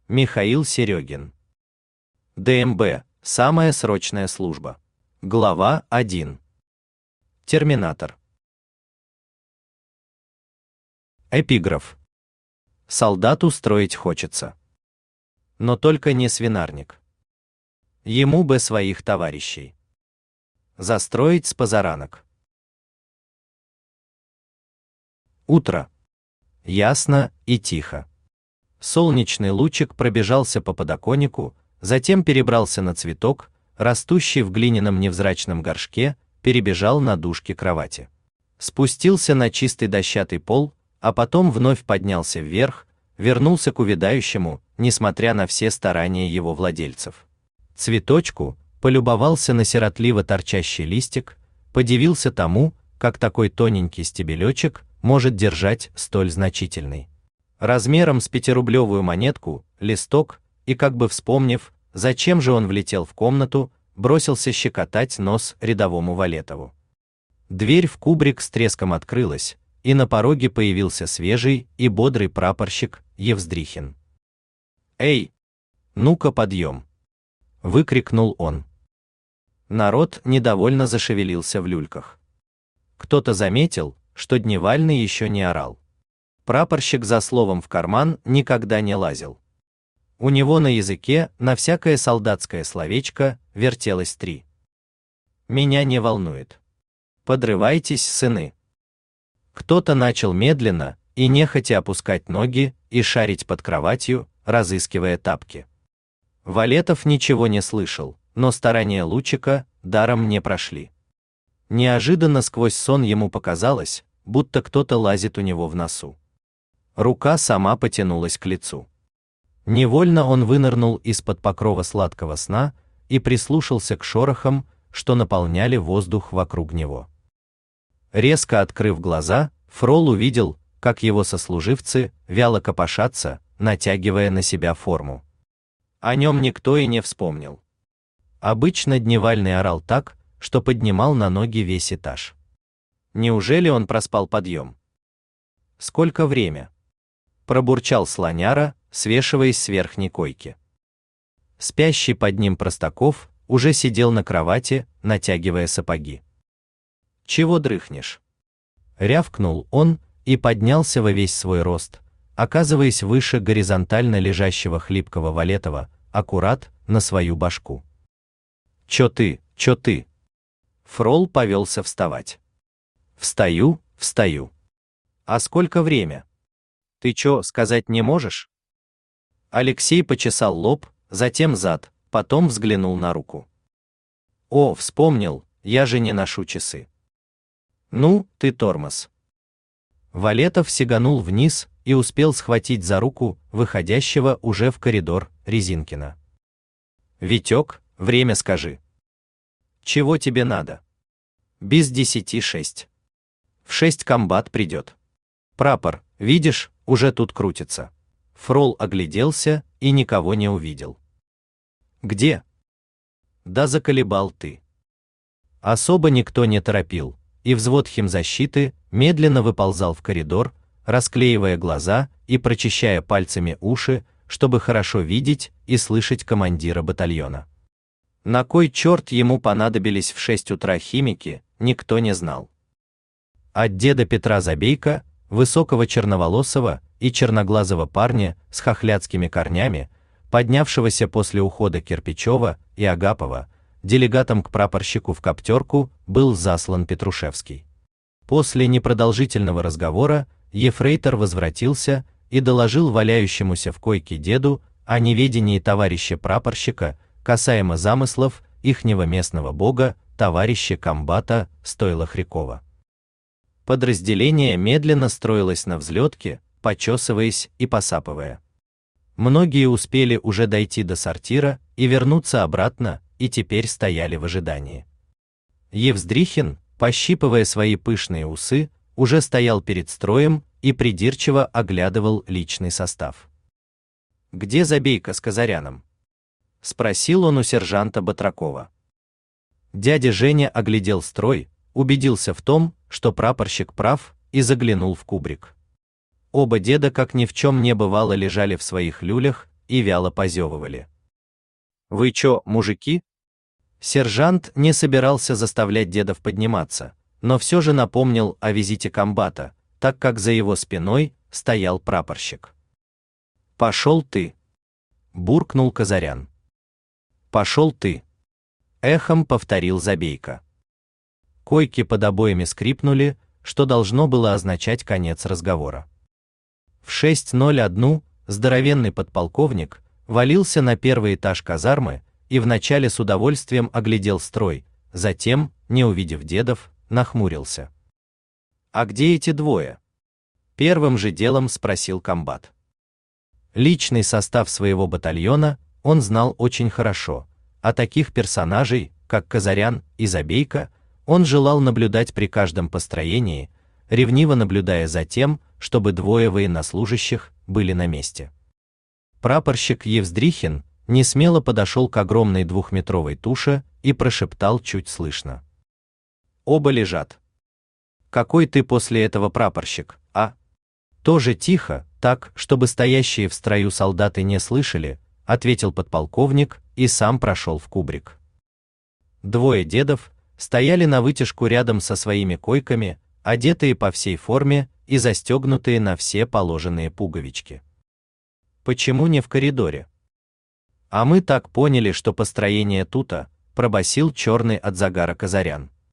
Михаил Серегин. ДМБ. Самая срочная служба. Глава 1. Терминатор. Эпиграф. Солдату строить хочется. Но только не свинарник. Ему бы своих товарищей застроить с позаранок. Утро. Ясно и тихо. Солнечный лучик пробежался по подоконнику, затем перебрался на цветок, растущий в глиняном невзрачном горшке, перебежал на дужки кровати. Спустился на чистый дощатый пол, а потом вновь поднялся вверх, вернулся к увядающему, несмотря на все старания его владельцев цветочку, полюбовался на сиротливо торчащий листик, подивился тому, как такой тоненький стебелечек может держать столь значительный, размером с 5-рублевую монетку, листок, и как бы вспомнив, зачем же он влетел в комнату, бросился щекотать нос рядовому Валетову. Дверь в кубрик с треском открылась, и на пороге появился свежий и бодрый прапорщик Евздрихин. «Эй, ну-ка подъем!» — выкрикнул он. Народ недовольно зашевелился в люльках. Кто-то заметил, что Дневальный еще не орал. Прапорщик за словом в карман никогда не лазил. У него на языке на всякое солдатское словечко вертелось 3. «Меня не волнует. Подрывайтесь, сыны». Кто-то начал медленно и нехотя опускать ноги и шарить под кроватью, разыскивая тапки. Валетов ничего не слышал, но старания Лучика даром не прошли. Неожиданно сквозь сон ему показалось, будто кто-то лазит у него в носу. Рука сама потянулась к лицу. Невольно он вынырнул из-под покрова сладкого сна и прислушался к шорохам, что наполняли воздух вокруг него. Резко открыв глаза, Фрол увидел, как его сослуживцы вяло копошатся, натягивая на себя форму. О нем никто и не вспомнил. Обычно Дневальный орал так, что поднимал на ноги весь этаж. Неужели он проспал подъем? «Сколько время?» — пробурчал слоняра, свешиваясь с верхней койки. Спящий под ним Простаков уже сидел на кровати, натягивая сапоги. «Чего дрыхнешь?» — рявкнул он и поднялся во весь свой рост, оказываясь выше горизонтально лежащего хлипкого Валетова, аккурат на свою башку. «Чё ты?» Фрол повелся вставать. «Встаю. А сколько время? Ты чё, сказать не можешь?» Алексей почесал лоб, затем зад, потом взглянул на руку. «О, вспомнил, я же не ношу часы». «Ну, ты тормоз». Валетов сиганул вниз и успел схватить за руку выходящего уже в коридор Резинкина. «Витек, время скажи». «Чего тебе надо?» «Без 10:06. В 6 комбат придет. Прапор, видишь, уже тут крутится». Фрол огляделся и никого не увидел. «Где?» «Да заколебал ты». Особо никто не торопил, и взвод химзащиты медленно выползал в коридор, расклеивая глаза и прочищая пальцами уши, чтобы хорошо видеть и слышать командира батальона. На кой черт ему понадобились в 6 утра химики, никто не знал. От деда Петра Забейка, высокого черноволосого и черноглазого парня с хохлядскими корнями, поднявшегося после ухода Кирпичева и Агапова, делегатом к прапорщику в коптерку был заслан Петрушевский. После непродолжительного разговора ефрейтор возвратился и доложил валяющемуся в койке деду о неведении товарища прапорщика касаемо замыслов ихнего местного бога, товарища комбата Стойла Хрякова. Подразделение медленно строилось на взлетке, почесываясь и посапывая. Многие успели уже дойти до сортира и вернуться обратно, и теперь стояли в ожидании. Евздрихин, пощипывая свои пышные усы, уже стоял перед строем и придирчиво оглядывал личный состав. «Где Забейка с Казаряном?» — спросил он у сержанта Батракова. Дядя Женя оглядел строй, убедился в том, что прапорщик прав, и заглянул в кубрик. Оба деда, как ни в чем не бывало, лежали в своих люлях и вяло позевывали. «Вы чё, мужики?» Сержант не собирался заставлять дедов подниматься, но все же напомнил о визите комбата, так как за его спиной стоял прапорщик. «Пошел ты!» — буркнул Казарян. «Пошел ты!» — эхом повторил Забейка. Койки под обоями скрипнули, что должно было означать конец разговора. В 6:01 здоровенный подполковник валился на первый этаж казармы и вначале с удовольствием оглядел строй, затем, не увидев дедов, нахмурился. «А где эти двое?» — первым же делом спросил комбат. Личный состав своего батальона он знал очень хорошо, а таких персонажей, как Казарян и Забейка, он желал наблюдать при каждом построении, ревниво наблюдая за тем, чтобы двое военнослужащих были на месте. Прапорщик Евздрихин несмело подошел к огромной двухметровой туше и прошептал чуть слышно: «Оба лежат. Какой ты после этого прапорщик, а?» Тоже тихо, так, чтобы стоящие в строю солдаты не слышали, ответил подполковник и сам прошел в кубрик. Двое дедов стояли навытяжку рядом со своими койками, одетые по всей форме и застегнутые на все положенные пуговички. «Почему не в коридоре?» «А мы так поняли, что построение тута», — пробасил черный от загара Казарян.